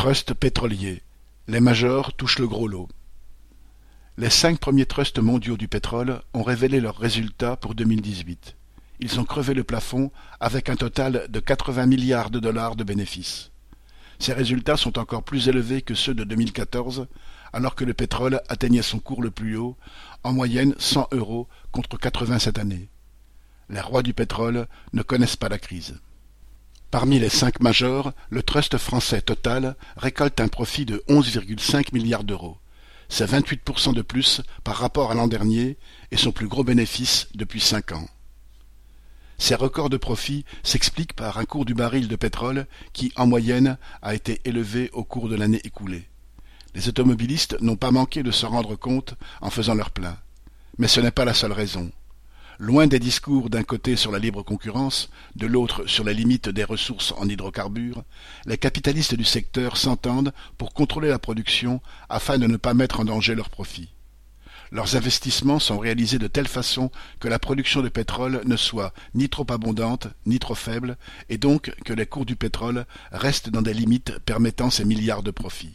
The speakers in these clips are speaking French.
Trust pétrolier. Les majors touchent le gros lot. Les 5 premiers trusts mondiaux du pétrole ont révélé leurs résultats pour 2018. Ils ont crevé le plafond avec un total de 80 milliards de dollars de bénéfices. Ces résultats sont encore plus élevés que ceux de 2014, alors que le pétrole atteignait son cours le plus haut, en moyenne 100 € contre 80 cette année. Les rois du pétrole ne connaissent pas la crise. Parmi les 5 majors, le trust français Total récolte un profit de 11,5 milliards d'euros. C'est 28% de plus par rapport à l'an dernier et son plus gros bénéfice depuis 5 ans. Ces records de profit s'expliquent par un cours du baril de pétrole qui, en moyenne, a été élevé au cours de l'année écoulée. Les automobilistes n'ont pas manqué de s'en rendre compte en faisant leur plein. Mais ce n'est pas la seule raison. Loin des discours d'un côté sur la libre concurrence, de l'autre sur les limites des ressources en hydrocarbures, les capitalistes du secteur s'entendent pour contrôler la production afin de ne pas mettre en danger leurs profits. Leurs investissements sont réalisés de telle façon que la production de pétrole ne soit ni trop abondante ni trop faible, et donc que les cours du pétrole restent dans des limites permettant ces milliards de profits.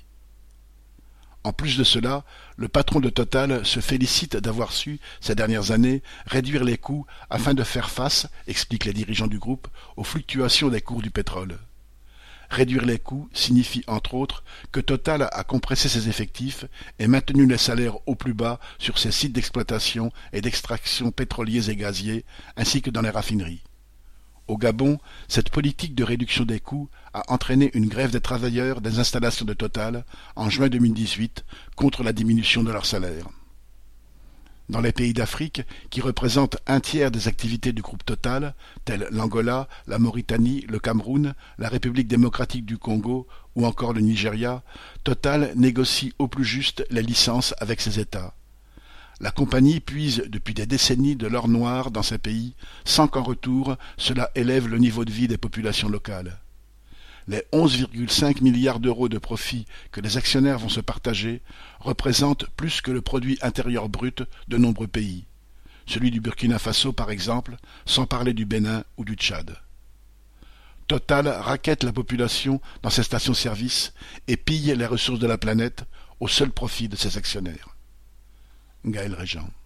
En plus de cela, le patron de Total se félicite d'avoir su, ces dernières années, réduire les coûts afin de faire face, expliquent les dirigeants du groupe, aux fluctuations des cours du pétrole. Réduire les coûts signifie entre autres que Total a compressé ses effectifs et maintenu les salaires au plus bas sur ses sites d'exploitation et d'extraction pétroliers et gaziers, ainsi que dans les raffineries. Au Gabon, cette politique de réduction des coûts a entraîné une grève des travailleurs des installations de Total en juin 2018 contre la diminution de leur salaire. Dans les pays d'Afrique, qui représentent un tiers des activités du groupe Total, tels l'Angola, la Mauritanie, le Cameroun, la République démocratique du Congo ou encore le Nigeria, Total négocie au plus juste les licences avec ces États. La compagnie puise depuis des décennies de l'or noir dans ces pays, sans qu'en retour cela élève le niveau de vie des populations locales. Les 11,5 milliards d'euros de profits que les actionnaires vont se partager représentent plus que le produit intérieur brut de nombreux pays, celui du Burkina Faso par exemple, sans parler du Bénin ou du Tchad. Total raquette la population dans ses stations-service et pille les ressources de la planète au seul profit de ses actionnaires. Gaël Régent.